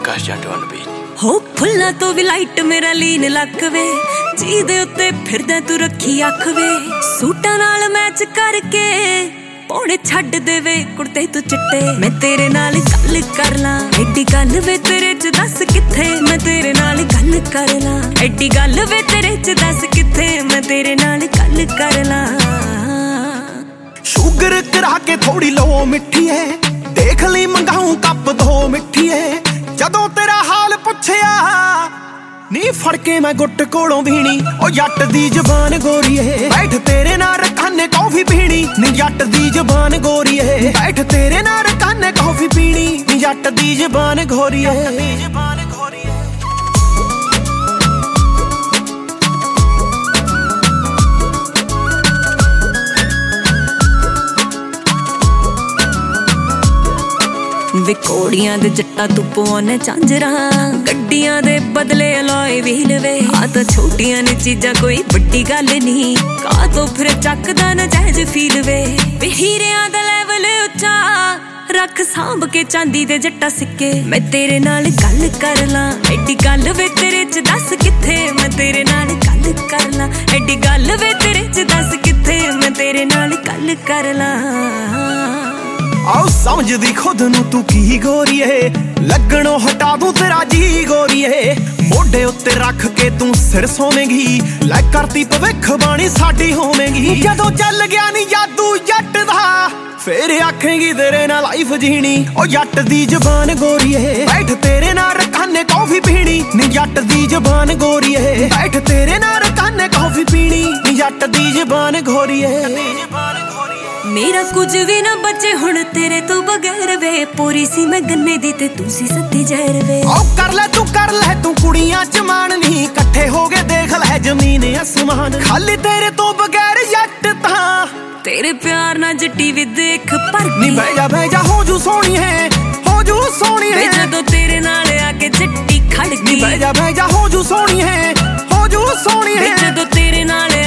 आकाश जट one बीच हो फुल्लां तो भी लाइट मेरा लीन लक वे जी दे उत्ते फिरदा तू रखी अख वे सूटां नाल मैच करके पौड़े छड्ड दे वे कुर्ते तू चिट्टे मैं तेरे नाल गल कर ला एडी गल वे तेरे च दस किथे मैं तेरे नाल गल कर ला एडी गल वे तेरे च दस किथे मैं तेरे नाल गल कर ला शुगर करा के थोड़ी लो मिठी है देख ली मंगाऊं कप दो मिठी है जदों तेरा हाल पुछया नी फड़के मैं गुट कोलों भीनी ओ जट दी जबान गोरी है बैठ तेरे नाल रखाने कॉफी पीनी नी जट दी जबान गोरी है बैठ तेरे नाल रखाने कॉफी पीनी नी जट दी जबान गोरी है वे कोड़ियां दे जट्टा तू पवाने झांजरा गड्डियां दे बदले अलॉय व्हील वे आ तो छोटियां ने चीजां कोई बड़ी गल नहीं का तो फिर चकदा ना जायज फील वे हीरियां दा लेवल उच्चा रख सांभ के चांदी दे जट्टा सिक्के मैं तेरे नाल गल कर ला एडी गल वे तेरे च दस किथे मैं तेरे नाल गल कर ला एडी गल वे तेरे च दस किथे मैं तेरे नाल गल कर ला आओ समझदी खुद नू तू की गोरी है लगणों हटा दूं तेरा जी गोरी है मोढे उत्ते रख के तू सिर सोवेंगी लै करती भविख बाणी साडी होवेंगी जदों चल गया नी जादू जट दा फिर आखेंगी तेरे नाल लाइफ जीनी ओ जट दी जबान गोरी है बैठ तेरे नाल रखाने कॉफी पीनी नी जट दी जबान गोरी है बैठ तेरे नाल रखाने कॉफी पीनी नी जट दी जबान गोरी है मेरा कुछ भी ना बचे हुण तेरे तो बगैर वे पूरी सी मैं गन्ने दी ते तू सी सत्ती जहर वे ओ कर ले तू कुड़ियां च मान नहीं इकट्ठे हो गए देख ले जमीन आसमान खाली तेरे तो बगैर जट तां तेरे प्यार ना जट्टी वी देख पर नी बह जा हो जू सोनी है जदों तेरे नाल आके जट्टी खड़ गई नी बह जा हो जू सोनी है जदों तेरे नाल